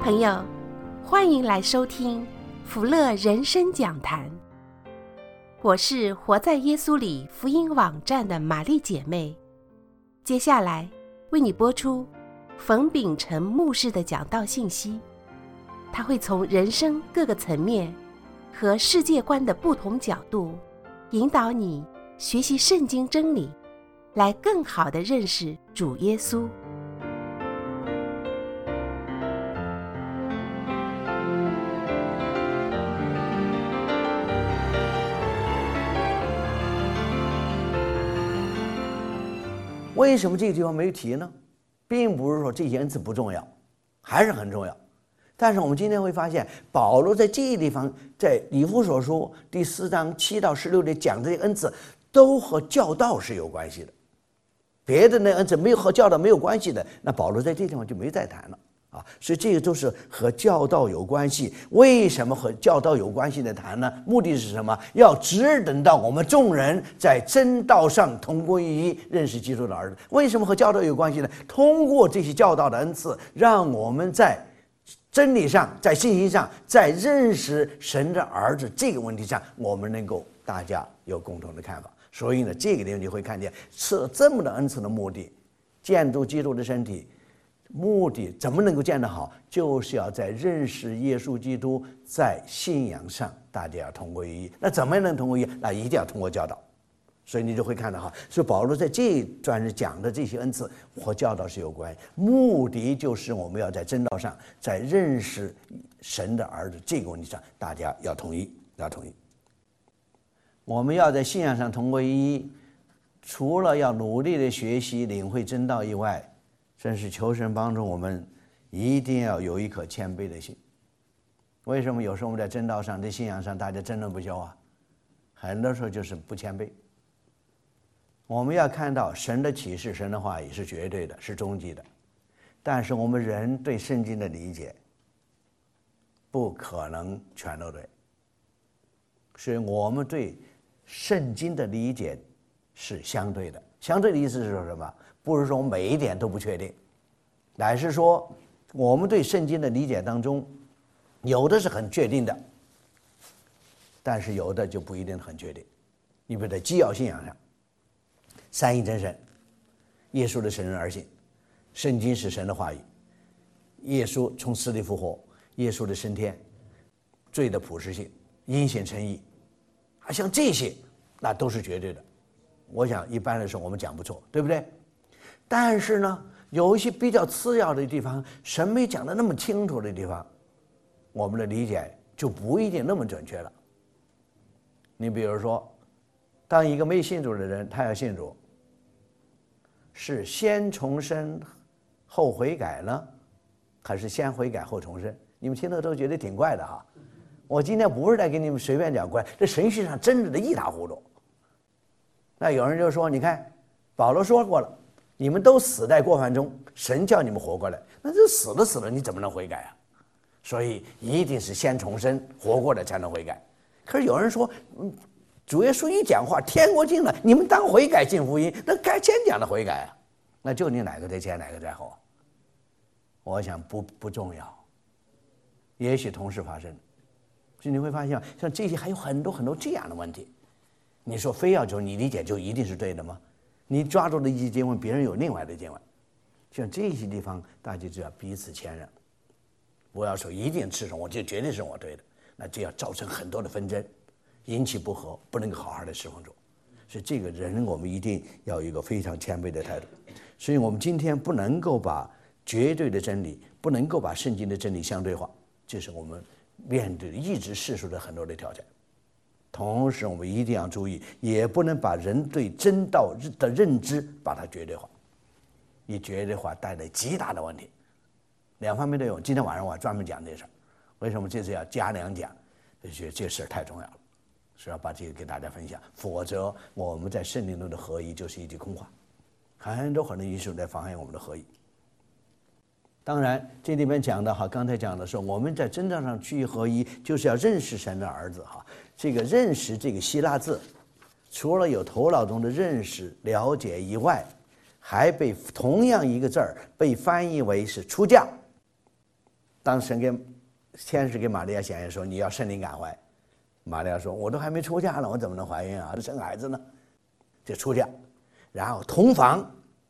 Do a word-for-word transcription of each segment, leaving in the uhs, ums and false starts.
朋友，欢迎来收听福乐人生讲坛。我是活在耶稣里福音网站的玛丽姐妹，接下来为你播出冯秉成牧师的讲道信息。他会从人生各个层面和世界观的不同角度，引导你学习圣经真理，来更好地认识主耶稣。 为什么这个地方没有提呢？并不是说这些恩赐不重要，还是很重要。但是我们今天会发现，保罗在这个地方，在以弗所书第四章七到十六节讲这些恩赐，都和教导是有关系的。别的那恩赐没有和教导没有关系的，那保罗在这地方就没再谈了啊。所以这个都是和教导有关系。为什么和教导有关系的谈呢？目的是什么？要直等到我们众人在真道上同归于一，认识基督的儿子。为什么和教导有关系呢？通过这些教导的恩赐，让我们在真理上，在信心上，在认识神的儿子这个问题上，我们能够大家有共同的看法。所以呢，这个地方你会看见赐这么的恩赐的目的，建筑基督的身体，目的怎么能够建得好，就是要在认识耶稣基督，在信仰上大家要同归于一。那怎么能同归于一？那一定要通过教导。所以你就会看到哈，所以保罗在这一段是讲的这些恩赐和教导是有关，目的就是我们要在真道上，在认识神的儿子这个问题上，大家要统一，要统一。我们要在信仰上同归于一，除了要努力的学习领会真道以外，真是求神帮助我们，一定要有一颗谦卑的心。为什么有时候我们在真道上，在信仰上，大家争论不休啊？很多时候就是不谦卑。我们要看到神的启示，神的话语是绝对的，是终极的。但是我们人对圣经的理解不可能全都对，所以我们对圣经的理解是相对的。相对的意思是说什么？不是说我们每一点都不确定，乃是说我们对圣经的理解当中，有的是很确定的，但是有的就不一定很确定。你比如在基要信仰上，三一真神，耶稣的神人而信，圣经是神的话语，耶稣从死里复活，耶稣的升天，罪的普世性，阴险称义，啊，像这些那都是绝对的。我想一般来说我们讲不错，对不对？但是呢，有一些比较次要的地方，神没讲得那么清楚的地方，我们的理解就不一定那么准确了。你比如说，当一个没信主的人他要信主，是先重生后悔改呢，还是先悔改后重生？你们听了都觉得挺怪的哈。我今天不是在给你们随便讲怪，这神学上真的一塌糊涂。那有人就说，你看保罗说过了，你们都死在过犯中，神叫你们活过来，那就死了死了，你怎么能悔改啊？所以一定是先重生活过来才能悔改。可是有人说，嗯，主耶稣一讲话，天国近了，你们当悔改信福音，那该先讲的悔改啊，那就你哪个在前，哪个在后？我想不不重要，也许同时发生。所以你会发现，像这些还有很多很多这样的问题。你说非要就你理解就一定是对的吗？你抓住了一些经文，别人有另外的经文，像这些地方，大家就要彼此谦让，不要说一定是什么，我就绝对是我对的，那就要造成很多的纷争。引起不和，不能够好好的侍奉主，所以这个人我们一定要有一个非常谦卑的态度。所以我们今天不能够把绝对的真理，不能够把圣经的真理相对化，这是我们面对一直世俗的很多的挑战。同时我们一定要注意，也不能把人对真道的认知把它绝对化，以绝对化带来极大的问题。两方面都有，今天晚上我专门讲这事儿。为什么这次要加两讲？就觉得这事儿太重要了，是要把这个给大家分享，否则我们在圣灵中的合一就是一句空话，很多很多因素在妨碍我们的合一。当然这里面讲的哈，刚才讲的是我们在真正上趋于合一，就是要认识神的儿子哈。这个认识这个希腊字，除了有头脑中的认识了解以外，还被同样一个字儿被翻译为是出价。 当神给天使给玛利亚显现说你要圣灵感怀，玛利亚说我都还没出嫁呢，我怎么能怀孕啊？生孩子呢？就出嫁，然后同房。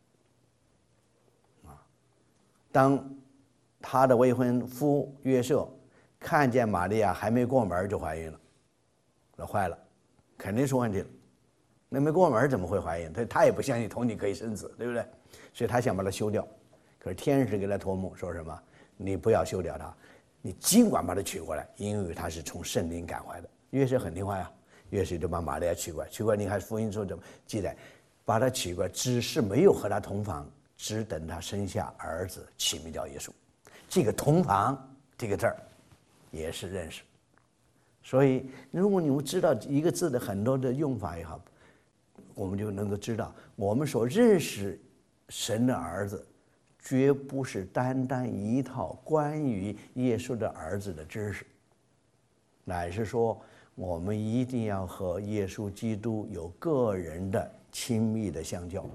啊，当他的未婚夫约瑟看见玛利亚还没过门就怀孕了，那坏了，肯定出问题了。那没过门怎么会怀孕？他他也不相信童女可以生子，对不对？所以他想把它休掉。可是天使给他托梦说什么？你不要休掉他，你尽管把他娶过来，因为他是从圣灵感怀的。约瑟很听话呀，约瑟就把玛利亚娶过来。娶过来，你看福音书怎么记载？把他娶过来，只是没有和他同房，只等他生下儿子，起名叫耶稣。这个同房这个字儿也是认识。所以如果你们知道一个字的很多的用法也好，我们就能够知道，我们所认识神的儿子绝不是单单一套关于耶稣的儿子的知识，乃是说我们一定要和耶稣基督有个人的亲密的相交。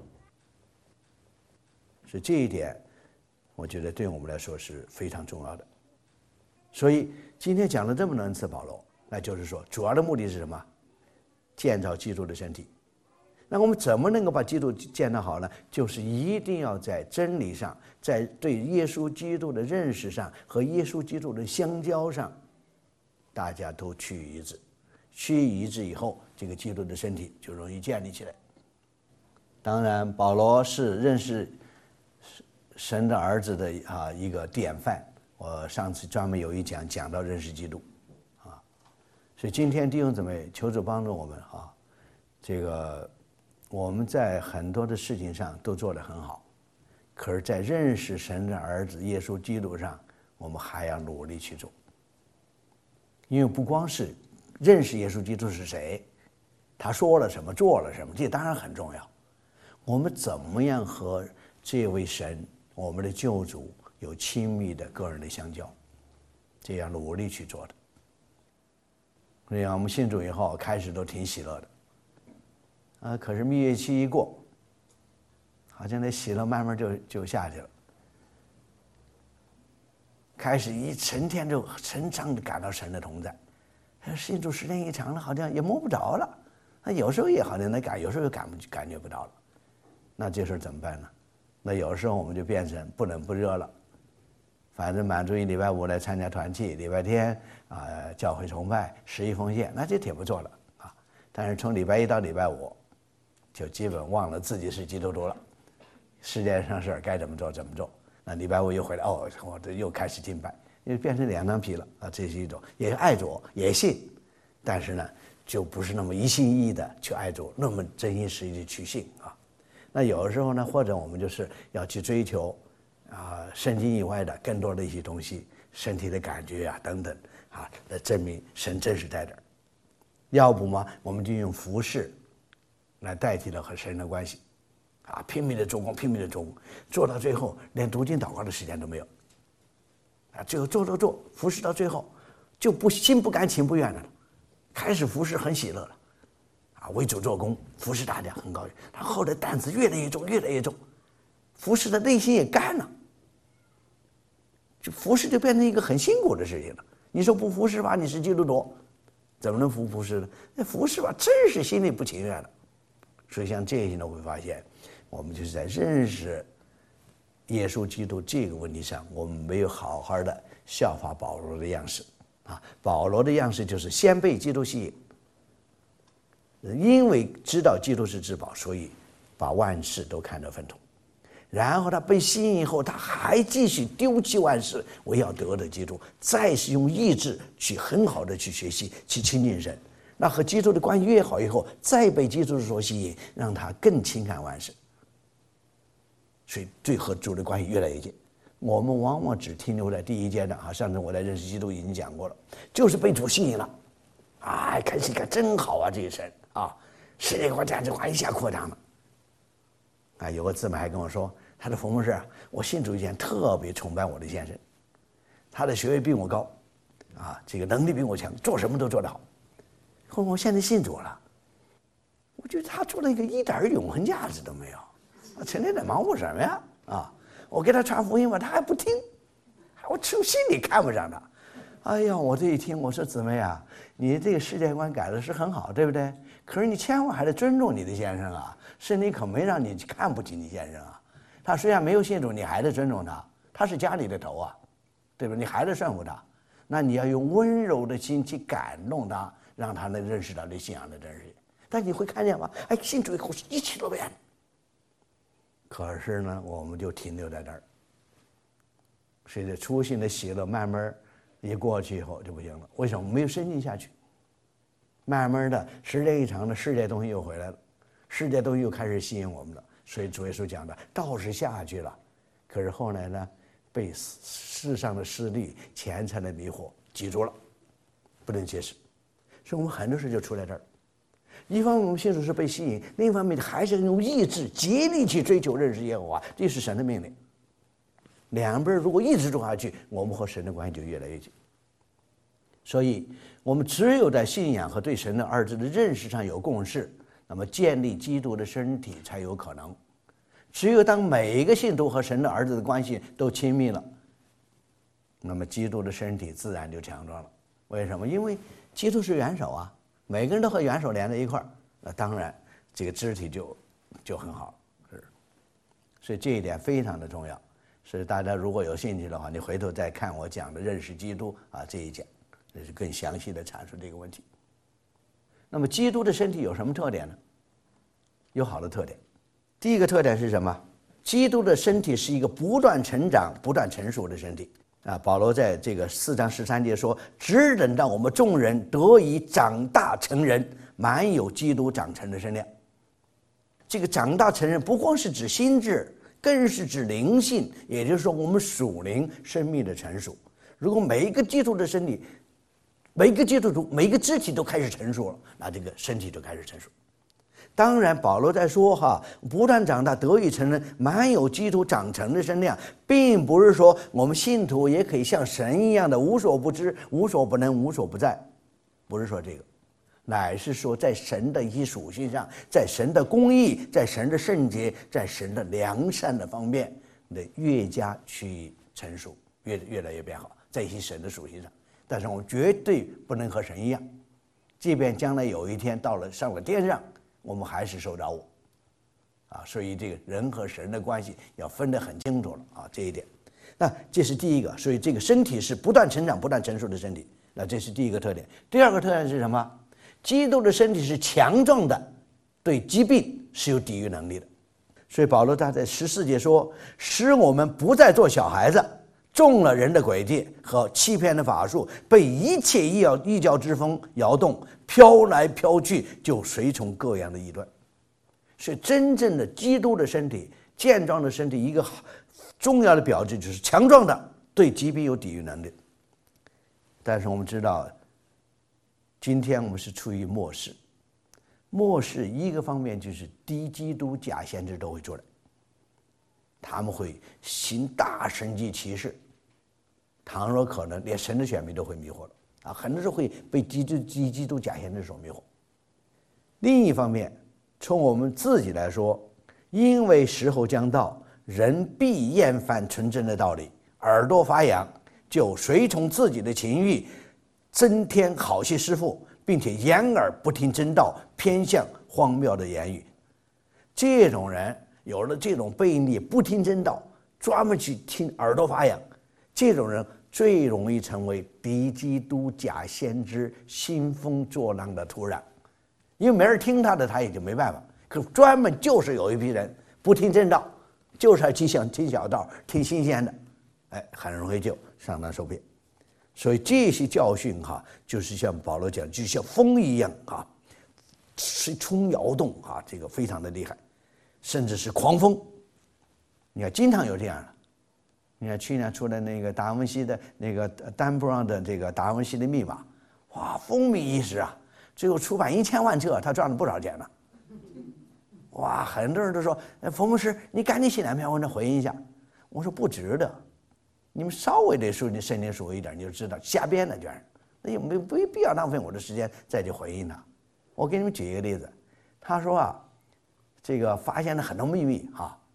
所以这一点我觉得对我们来说是非常重要的。所以今天讲了这么多次保罗，那就是说主要的目的是什么？建造基督的身体。那我们怎么能够把基督建造好呢？就是一定要在真理上，在对耶稣基督的认识上和耶稣基督的相交上，大家都趋于一致。趋于一致以后，这个基督的身体就容易建立起来。当然保罗是认识神的儿子的啊一个典范，我上次专门有一讲讲到认识基督啊，所以今天弟兄姊妹，求主帮助我们啊，这个我们在很多的事情上都做得很好，可是在认识神的儿子耶稣基督上，我们还要努力去做。因为不光是认识耶稣基督是谁，他说了什么做了什么，这当然很重要。我们怎么样和这位神我们的救主有亲密的个人的相交，这样努力去做的。所以我们信主以后开始都挺喜乐的啊，可是蜜月期一过，好像那喜乐慢慢就就下去了。开始一成天就成长的感到神的同在，信主时间一长了，好像也摸不着了。那有时候也好像能感，有时候又感感觉不到了。那这事儿怎么办呢？那有时候我们就变成不冷不热了。反正满足于礼拜五来参加团契，礼拜天啊、呃、教会崇拜，十一奉献，那就挺不错了啊。但是从礼拜一到礼拜五，就基本忘了自己是基督徒了，世界上事儿该怎么做怎么做。那礼拜五又回来，哦，我这又开始敬拜，又变成两张皮了啊！这是一种，也爱主，也信，但是呢，就不是那么一心一意的去爱主，那么真心实意的去信啊。那有的时候呢，或者我们就是要去追求啊，圣经以外的更多的一些东西，身体的感觉啊等等啊，来证明神真是在这儿。要不嘛，我们就用服饰来代替了和神的关系。啊，拼命的做工，拼命的做工，做到最后连读经祷告的时间都没有。啊，最后做做做，服侍到最后，就不心不甘情不愿的了。开始服侍很喜乐了，啊，为主做工，服侍大家很高兴。然后后来担子越来越重，越来越重，服侍的内心也干了，就服侍就变成一个很辛苦的事情了。你说不服侍吧，你是基督徒，怎么能服服侍呢？那服侍吧，真是心里不情愿了。所以像这些呢，我会发现。我们就是在认识耶稣基督这个问题上，我们没有好好的效法保罗的样式啊。保罗的样式就是先被基督吸引，因为知道基督是至宝，所以把万事都看得粪土。然后他被吸引以后，他还继续丢弃万事，我要得的基督，再是用意志去很好的去学习，去亲近神。那和基督的关系越好以后，再被基督所吸引，让他更轻看万事。所以对和主的关系越来越近。我们往往只停留在第一阶段啊，上次我在认识基督已经讲过了，就是被主吸引了，哎，看谁看真好啊，这个神啊，世界观价值观一下扩张了。啊，有个姊妹还跟我说，他的父母是，我信主以前特别崇拜我的先生，他的学位比我高，啊，这个能力比我强，做什么都做得好。后来我现在信主了，我觉得他做了一个一点永恒价值都没有。成天在忙活什么呀？啊，我给他传福音吧，他还不听，还我从心里看不上他。哎呀，我这一听，我说姊妹啊，你这个世界观改的是很好，对不对？可是你千万还得尊重你的先生啊，是你可没让你看不起你先生啊。他虽然没有信主，你还得尊重他，他是家里的头啊，对吧？你还得顺服他。那你要用温柔的心去感动他，让他能认识到这信仰的真实。但你会看见吗？哎，信主以后是一切都变。可是呢，我们就停留在这儿。随着初信的喜乐慢慢一过去以后就不行了。为什么？没有深进下去。慢慢的，时间一长的世界东西又回来了，世界东西又开始吸引我们了。所以主耶稣讲的道是下去了，可是后来呢，被世上的势力、钱财的迷惑挤住了，不能接受。所以我们很多事就出在这儿。一方面我们信主是被吸引，另一方面还是用意志竭力去追求认识耶和华，这是神的命令。两边如果一直做下去，我们和神的关系就越来越近。所以我们只有在信仰和对神的二字的认识上有共识，那么建立基督的身体才有可能。只有当每一个信徒和神的儿子的关系都亲密了，那么基督的身体自然就强壮了。为什么？因为基督是元首啊，每个人都和元首连在一块儿，那当然这个肢体就就很好，是。所以这一点非常的重要。所以大家如果有兴趣的话，你回头再看我讲的认识基督啊这一讲，这是更详细的阐述这个问题。那么基督的身体有什么特点呢？有好的特点。第一个特点是什么？基督的身体是一个不断成长、不断成熟的身体啊。保罗在这个四章十三节说：“只等到我们众人得以长大成人，满有基督长成的身量。”这个长大成人不光是指心智，更是指灵性，也就是说我们属灵生命的成熟。如果每一个基督的身体，每一个基督徒，每一个肢体都开始成熟了，那这个身体就开始成熟。当然保罗在说哈，不断长大得以成人，满有基督长成的身量，并不是说我们信徒也可以像神一样的无所不知、无所不能、无所不在，不是说这个，乃是说在神的一些属性上，在神的公义，在神的圣洁，在神的良善的方面的越加去成熟，越越来越变好，在一些神的属性上。但是我们绝对不能和神一样，即便将来有一天到了上了天上，我们还是受着我啊。所以这个人和神的关系要分得很清楚了啊，这一点。那这是第一个，所以这个身体是不断成长、不断成熟的身体，那这是第一个特点。第二个特点是什么？基督的身体是强壮的，对疾病是有抵御能力的。所以保罗他在十四节说：“使我们不再做小孩子，中了人的诡计和欺骗的法术，被一切异教异教之风摇动，飘来飘去，就随从各样的异端。”所以真正的基督的身体，健壮的身体，一个重要的标志就是强壮的，对疾病有抵御能力。但是我们知道，今天我们是处于末世，末世一个方面就是低基督假先知都会出来，他们会行大神迹奇事，倘若可能，连神的选民都会迷惑了啊！很多时候会被基督基基督假先知所迷惑。另一方面，从我们自己来说，因为时候将到，人必厌烦纯正的道理，耳朵发痒，就随从自己的情欲，增添好些师傅，并且掩耳不听真道，偏向荒谬的言语。这种人有了这种悖逆，不听真道，专门去听耳朵发痒，这种人最容易成为敌基督假先知兴风作浪的土壤，因为没人听他的，他也就没办法。可专门就是有一批人不听真道，就是要听小听小道，听新鲜的，哎，很容易就上当受骗。所以这些教训哈，就是像保罗讲，就像风一样啊，随冲摇动啊，这个非常的厉害，甚至是狂风。你看，经常有这样的。你看去年出的那个达文西的那个丹布朗的这个达文西的密码，哇，风靡一时啊，最后出版一千万册，他赚了不少钱呢。哇，很多人都说，冯牧师，你赶紧写两篇文章回应一下。我说不值得，你们稍微得说你圣经熟一点，你就知道瞎编的，全那也没没必要浪费我的时间再去回应他。我给你们举一个例子，他说啊，这个发现了很多秘密哈，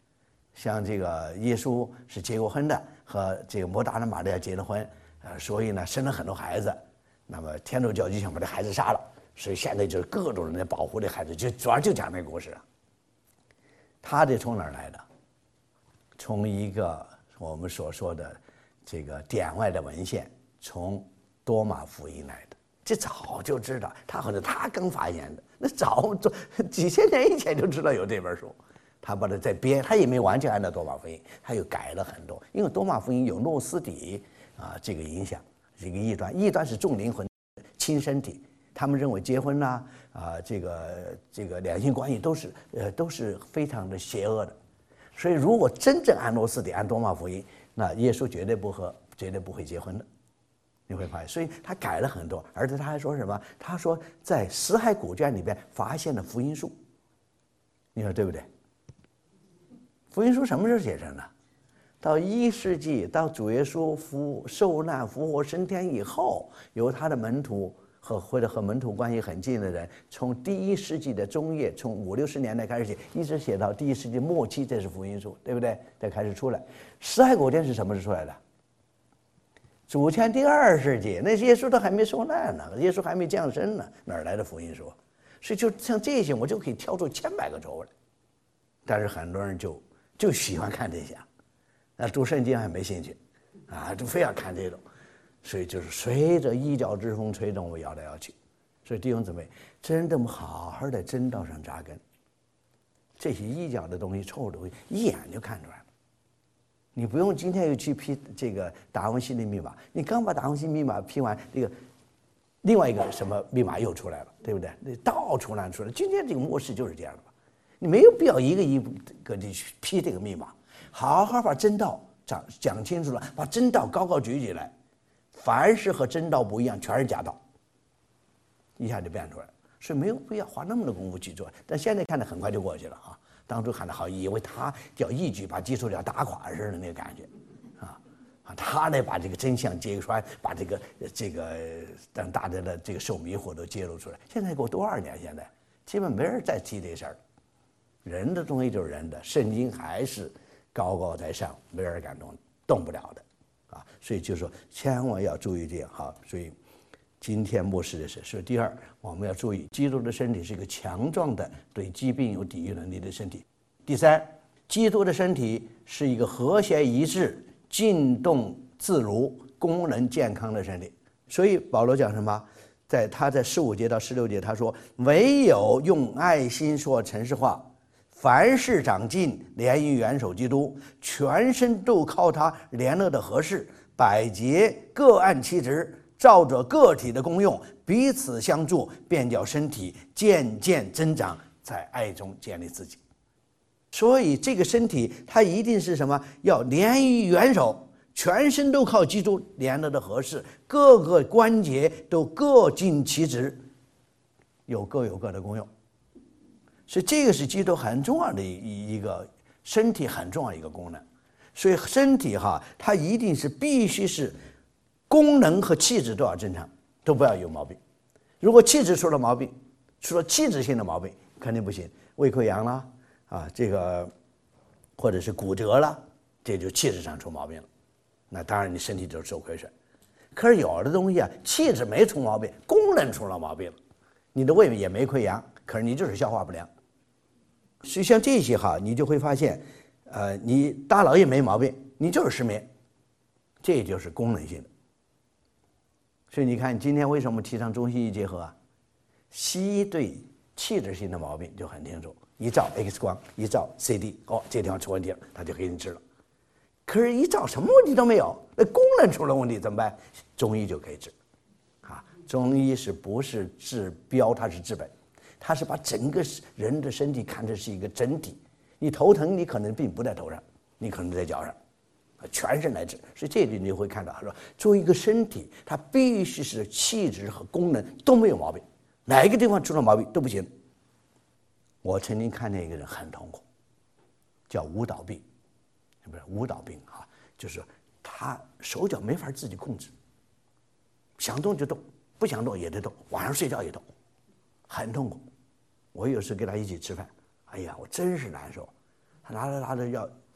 像这个耶稣是结过婚的，和这个摩达拉玛利亚结了婚，呃，所以呢生了很多孩子。那么天主教就想把这孩子杀了，所以现在就是各种人在保护这孩子，就主要就讲那个故事。他这从哪儿来的？从一个我们所说的这个典外的文献，从多马福音来的。这早就知道，他好像他刚发现的，那早早几千年以前就知道有这本书。他把它再编，他也没完全按照多马福音，他又改了很多，因为多马福音有诺斯底啊这个影响，这个异端，异端是重灵魂轻身体，他们认为结婚呐啊这个这个两性关系都是呃都是非常的邪恶的，所以如果真正按诺斯底按多马福音，那耶稣绝对不和绝对不会结婚的，你会发现，所以他改了很多，而且他还说什么？他说在死海古卷里边发现了福音书，你说对不对？福音书什么时候写成的？到一世纪，到主耶稣复受难、复活、升天以后，由他的门徒和或者和门徒关系很近的人，从第一世纪的中叶，从五六十年代开始写，一直写到第一世纪末期，这是福音书，对不对？才开始出来。死海古卷是什么时候出来的？主前第二世纪，那耶稣都还没受难呢，耶稣还没降生呢，哪来的福音书？所以就像这些，我就可以挑出千百个州来。但是很多人就就喜欢看这些，那读圣经还没兴趣，啊，就非要看这种，所以就是随着异教之风吹动，我摇来摇去。所以弟兄姊妹，真的好好的真道上扎根，这些异教的东西、臭的东西，一眼就看出来了。你不用今天又去批这个达文西的密码，你刚把达文西密码批完，这个另外一个什么密码又出来了，对不对？那到处乱出来。今天这个模式就是这样的。你没有必要一个一个的去批这个密码，好好把真道讲讲清楚了，把真道高高举起来，凡是和真道不一样，全是假道，一下就变出来了。所以没有必要花那么多功夫去做，但现在看着很快就过去了啊。当初看着好，以为他叫一举把基督教打垮似的那个感觉，啊啊，他呢把这个真相揭穿，把这个这个让大家的这个受迷惑都揭露出来。现在过多少年，现在基本没人再提这事儿。人的东西就是人的，圣经还是高高在上，没人敢动，动不了的，啊，所以就说千万要注意这样哈。所以今天末世的是，所以第二，我们要注意，基督的身体是一个强壮的、对疾病有抵御能力的身体。第三，基督的身体是一个和谐一致、进动自如、功能健康的身体。所以保罗讲什么？在他在十五节到十六节，他说：“唯有用爱心说诚实话。凡事长进，连于元首基督，全身都靠他联络的合适，百节各按其职，照着个体的功用，彼此相助，便叫身体渐渐增长，在爱中建立自己。”所以这个身体它一定是什么？要连于元首，全身都靠基督联络的合适，各个关节都各尽其职，有各有各的功用。所以这个是基督很重要的一一个身体很重要的一个功能。所以身体哈，它一定是必须是功能和气质都要正常，都不要有毛病。如果气质出了毛病，出了气质性的毛病，肯定不行。胃溃疡啦，啊，这个或者是骨折了，这就气质上出毛病了。那当然你身体就受亏损。可是有的东西啊，气质没出毛病，功能出了毛病了，你的胃也没溃疡，可是你就是消化不良。所以像这些哈，你就会发现，呃，你大脑也没毛病，你就是失眠，这就是功能性的。所以你看，今天为什么提倡中西医结合啊？西医对气质性的毛病就很清楚，一照 X 光，一照 C D， 哦，这地方出问题了，他就给你治了。可是，一照什么问题都没有，那功能出了问题怎么办？中医就可以治，啊，中医是不是治标，它是治本。它是把整个人的身体看成是一个整体，你头疼，你可能并不在头上，你可能在脚上，全身来治。所以这里你会看到，他说，作为一个身体，它必须是气质和功能都没有毛病，哪一个地方出了毛病都不行。我曾经看见一个人很痛苦，叫舞蹈病，不是舞蹈病啊，就是他手脚没法自己控制，想动就动，不想动也得动，晚上睡觉也动，很痛苦。我有时跟他一起吃饭，哎呀，我真是难受。他拿着拿着要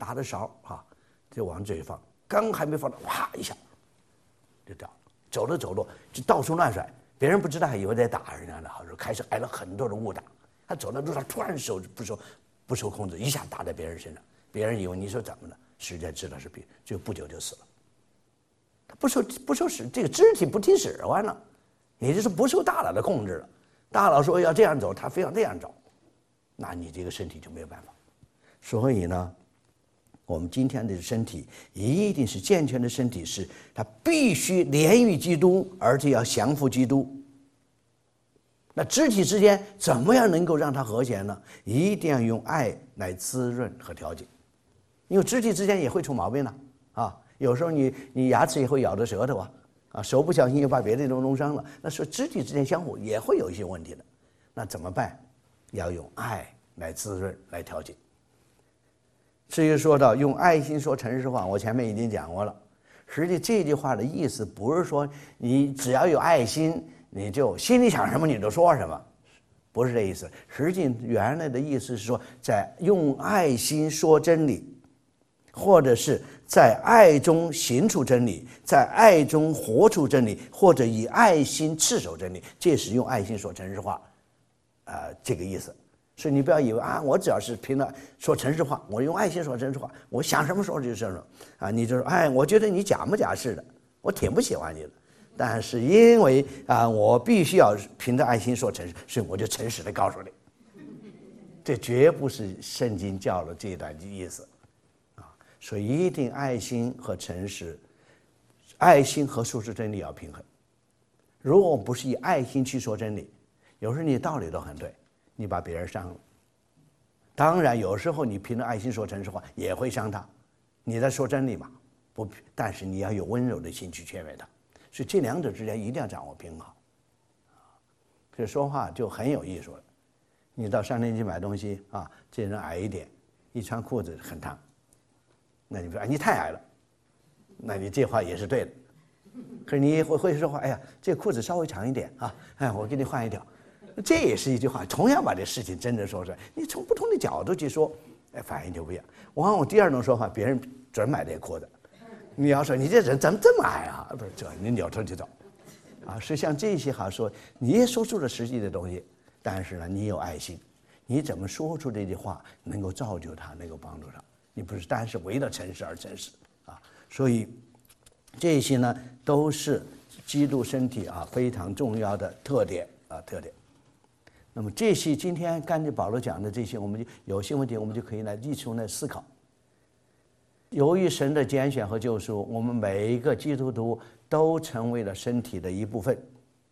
打的勺啊，就往嘴放，刚还没放到，哗一下就掉了，走着走着就到处乱甩，别人不知道还以为在打人家呢，好说开始挨了很多的误打。他走在路上突然手不受不受控制，一下打在别人身上，别人以为你说怎么了，实际上知道是病，就不久就死了。他不受不受使这个肢体不听使唤了，也就是不受大脑的控制了。大脑说要这样走，他非要那样走，那你这个身体就没有办法。所以呢，我们今天的身体一定是健全的身体，是它必须连于基督，而且要降服基督。那肢体之间怎么样能够让它和谐呢？一定要用爱来滋润和调节，因为肢体之间也会出毛病的啊。有时候你你牙齿也会咬着舌头啊，啊手不小心又把别的都弄伤了，那说肢体之间相互也会有一些问题的。那怎么办？要用爱来滋润来调节。至于说到用爱心说诚实话，我前面已经讲过了。实际这句话的意思不是说你只要有爱心，你就心里想什么你就说什么，不是这意思。实际原来的意思是说，在用爱心说真理，或者是在爱中行出真理，在爱中活出真理，或者以爱心持守真理，这是用爱心说诚实话，呃，这个意思。所以你不要以为啊，我只要是凭了说诚实话，我用爱心说诚实话，我想什么说就是什么啊，你就说哎，我觉得你假模假式的，我挺不喜欢你的。但是因为啊，我必须要凭着爱心说诚实，所以我就诚实的告诉你，这绝不是圣经教的这一段意思啊。所以一定爱心和诚实，爱心和说出真理要平衡。如果不是以爱心去说真理，有时候你道理都很对，你把别人伤了。当然有时候你凭着爱心说诚实话也会伤他，你在说真理嘛，不，但是你要有温柔的心去劝慰他。所以这两者之间一定要掌握平衡。这说话就很有艺术了。你到商店去买东西啊，这人矮一点，一穿裤子很烫，那你说哎你太矮了，那你这话也是对的。可是你会会说话，哎呀，这裤子稍微长一点啊，哎，我给你换一条，这也是一句话，同样把这事情真正说出来。你从不同的角度去说，哎，反应就不一样。往往第二种说法，别人准买这裤子。你要说你这人怎么这么矮啊？不是，这你扭头就走，啊，是像这些好说，你也说出了实际的东西，但是呢，你有爱心，你怎么说出这句话能够造就他，能够帮助他？你不是单是为了诚实而诚实啊，所以这些呢都是基督身体啊非常重要的特点啊特点。那么这些今天刚才保罗讲的这些，我们就有些问题我们就可以来一起来思考。由于神的拣选和救赎，我们每一个基督徒都成为了身体的一部分。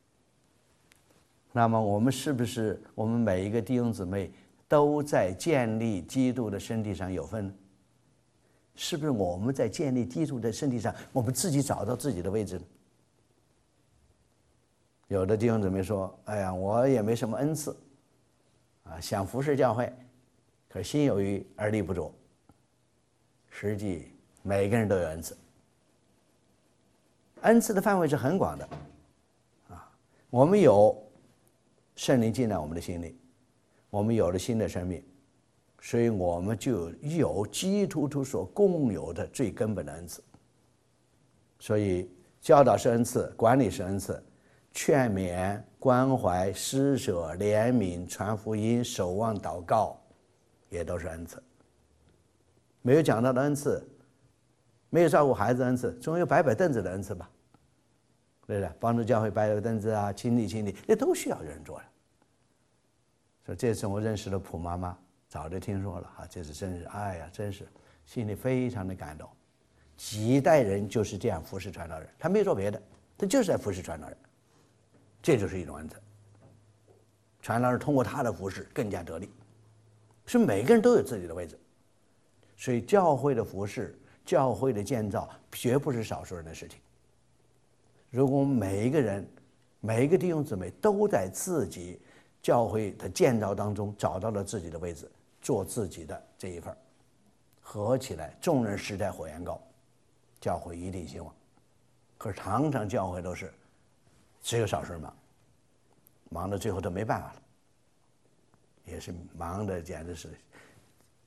那么我们是不是我们每一个弟兄姊妹都在建立基督的身体上有份呢？是不是我们在建立基督的身体上，我们自己找到自己的位置呢？有的弟兄姊妹说：“哎呀，我也没什么恩赐，啊，想服侍教会，可心有余而力不足。”实际每个人都有恩赐，恩赐的范围是很广的，啊，我们有圣灵进来我们的心里，我们有了新的生命，所以我们就有基督徒所共有的最根本的恩赐。所以教导是恩赐，管理是恩赐，劝勉、关怀、施舍、怜悯、传福音、守望、祷告，也都是恩赐。没有讲到的恩赐，没有照顾孩子的恩赐，总有摆摆凳子的恩赐吧，对不对？帮助教会摆摆凳子啊，清理清理，这都需要人做的。所以这次我认识了普妈妈，早就听说了啊，这次真是，哎呀，真是心里非常的感动。几代人就是这样服侍传道人，他没有做别的，他就是在服侍传道人，这就是一种恩赐。传道人通过他的服侍更加得力，是每个人都有自己的位置。所以教会的服侍、教会的建造绝不是少数人的事情。如果我们每一个人、每一个弟兄姊妹都在自己教会的建造当中找到了自己的位置，做自己的这一份，合起来，众人拾柴火焰高，教会一定兴旺。可是常常教会都是只有少数人忙，忙到最后都没办法了，也是忙的简直是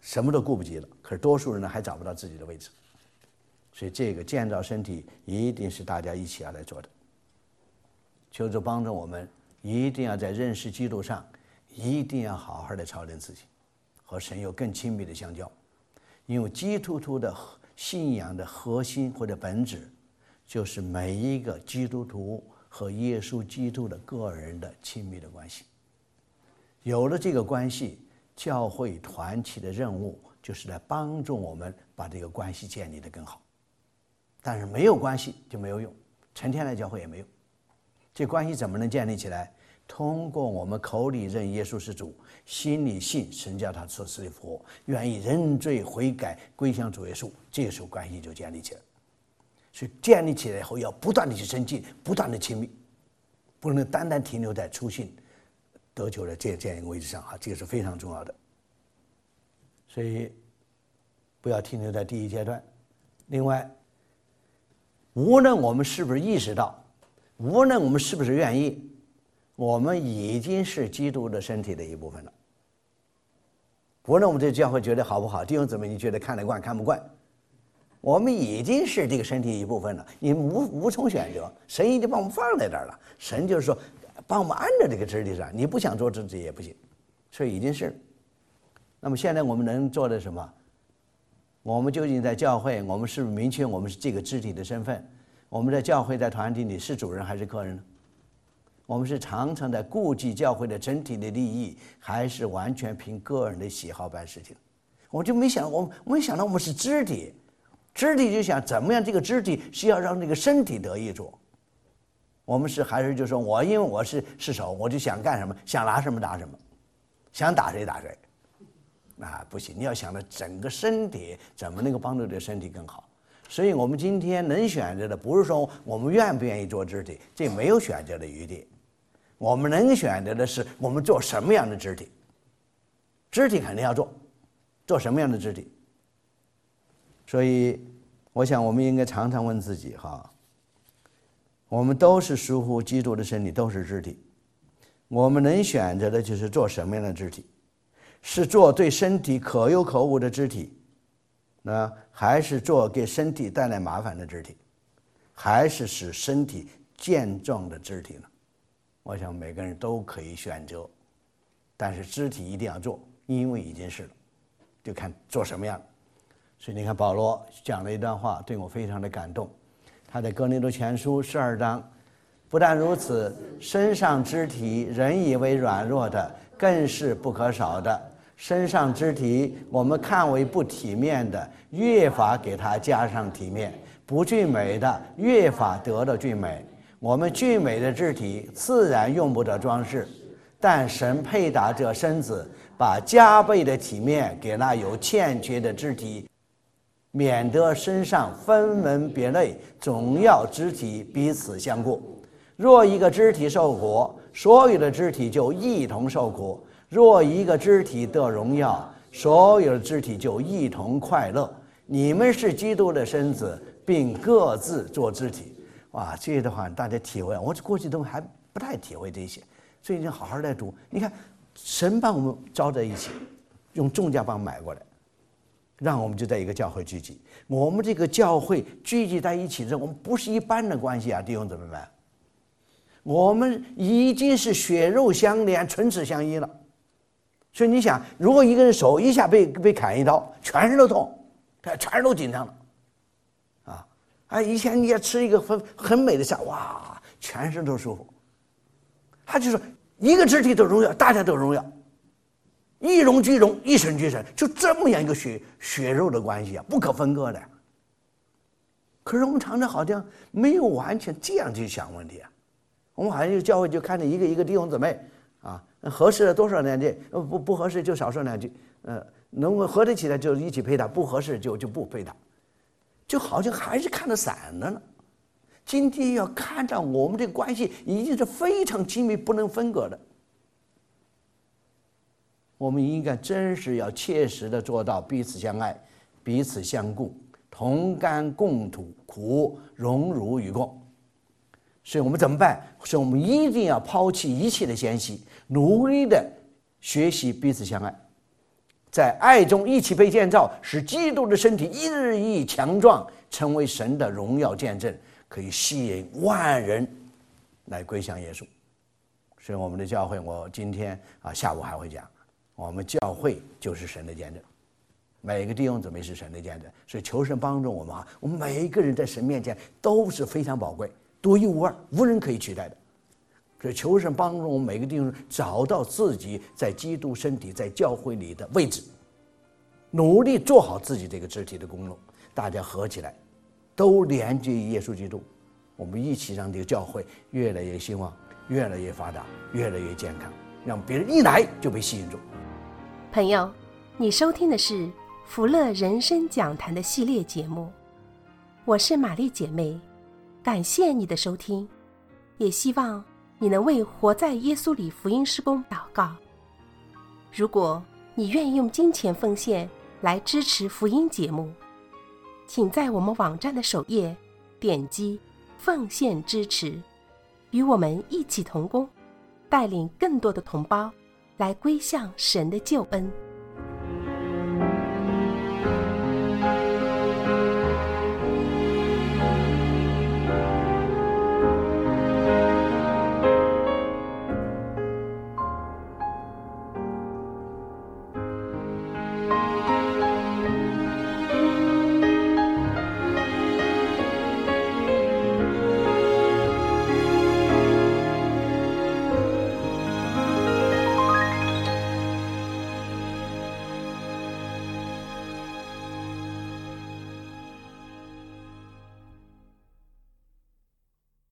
什么都顾不及了。可是多数人呢还找不到自己的位置，所以这个建造身体一定是大家一起要来做的。求主帮助我们，一定要在认识基督上，一定要好好的操练自己，和神有更亲密的相交。因为基督徒的信仰的核心或者本质，就是每一个基督徒和耶稣基督的个人的亲密的关系。有了这个关系，教会团体的任务就是来帮助我们把这个关系建立得更好。但是没有关系就没有用，成天来教会也没用。这关系怎么能建立起来？通过我们口里认耶稣是主，心里信神叫他赐死里复活，愿意认罪悔改归向主耶稣，这个时候关系就建立起来。所以建立起来以后要不断的去增进，不断的亲密，不能单单停留在初信得救的这这样一个位置上啊，这个是非常重要的。所以不要停留在第一阶段。另外，无论我们是不是意识到，无论我们是不是愿意，我们已经是基督的身体的一部分了。无论我们这教会觉得好不好，弟兄姊妹你觉得看得惯看不惯，我们已经是这个身体的一部分了，你无无从选择，神已经把我们放在这儿了。神就是说把我们安在这个肢体上，你不想做肢体也不行，所以已经是。那么现在我们能做的什么？我们究竟在教会，我们是不是明确我们是这个肢体的身份？我们在教会在团体里是主人还是客人呢？我们是常常在顾及教会的整体的利益，还是完全凭个人的喜好办事情？我就没想，我没想到我们是肢体，肢体就想怎么样，这个肢体是要让这个身体得益处。我们是还是就说我因为我是是手，我就想干什么，想拿什么打什么，想打谁打谁，啊不行！你要想着整个身体怎么能够帮助这个身体更好。所以我们今天能选择的不是说我们愿不愿意做肢体，这没有选择的余地。我们能选择的是我们做什么样的肢体，肢体肯定要做，做什么样的肢体。所以我想我们应该常常问自己哈，我们都是属乎基督的身体，都是肢体，我们能选择的就是做什么样的肢体，是做对身体可有可无的肢体，那还是做给身体带来麻烦的肢体，还是使身体健壮的肢体呢？我想每个人都可以选择，但是肢体一定要做，因为已经是了，就看做什么样。所以你看保罗讲了一段话，对我非常的感动。他在哥林多前书十二章，不但如此，身上肢体人以为软弱的，更是不可少的。身上肢体我们看为不体面的，越发给它加上体面；不俊美的，越发得了俊美。我们俊美的肢体自然用不得装饰，但神配搭这身子，把加倍的体面给那有欠缺的肢体，免得身上分门别类，总要肢体彼此相顾。若一个肢体受苦，所有的肢体就一同受苦；若一个肢体得荣耀，所有的肢体就一同快乐。你们是基督的身子，并各自做肢体。哇，这些的话大家体会，我过去都还不太体会这些，所以你好好来读。你看，神把我们招在一起，用重价把我们买过来，让我们就在一个教会聚集。我们这个教会聚集在一起的，我们不是一般的关系啊，弟兄姊妹们，我们已经是血肉相连、唇齿相依了。所以你想，如果一个人手一下被被砍一刀，全身都痛，全身都紧张了。啊，以前你也吃一个很很美的菜，哇，全身都舒服。他就说一个肢体都荣耀，大家都荣耀，一荣俱荣，一神俱神，就这么样一个血血肉的关系啊，不可分割的。可是我们常常好像没有完全这样去想问题啊，我们好像就教会就看着一个一个弟兄姊妹啊，合适的多说两句，不不合适就少说两句，呃，能够合得起来就一起配搭，不合适就就不配搭。就好像还是看得散了呢。今天要看到我们这个关系已经是非常亲密、不能分割的。我们应该真是要切实的做到彼此相爱、彼此相顾、同甘共苦、荣辱与共。所以我们怎么办？所以我们一定要抛弃一切的嫌隙，努力的学习彼此相爱。 在爱中一起被建造，使基督的身体一日益强壮，成为神的荣耀见证，可以吸引万人来归向耶稣。所以我们的教会，我今天啊下午还会讲，我们教会就是神的见证，每个弟兄姊妹是神的见证。所以求神帮助我们啊，我们每一个人在神面前都是非常宝贵、独一无二，无人可以取代的。所以求神帮助我们每个弟兄找到自己在基督身体、在教会里的位置，努力做好自己这个肢体的功用。大家合起来，都连接于耶稣基督，我们一起让这个教会越来越兴旺，越来越发达，越来越健康，让别人一来就被吸引住。 朋友，你收听的是福乐人生讲坛的系列节目，我是玛丽姐妹，感谢你的收听，也希望你能为活在耶稣里福音事工祷告。如果你愿意用金钱奉献来支持福音节目，请在我们网站的首页点击奉献支持，与我们一起同工，带领更多的同胞来归向神的救恩。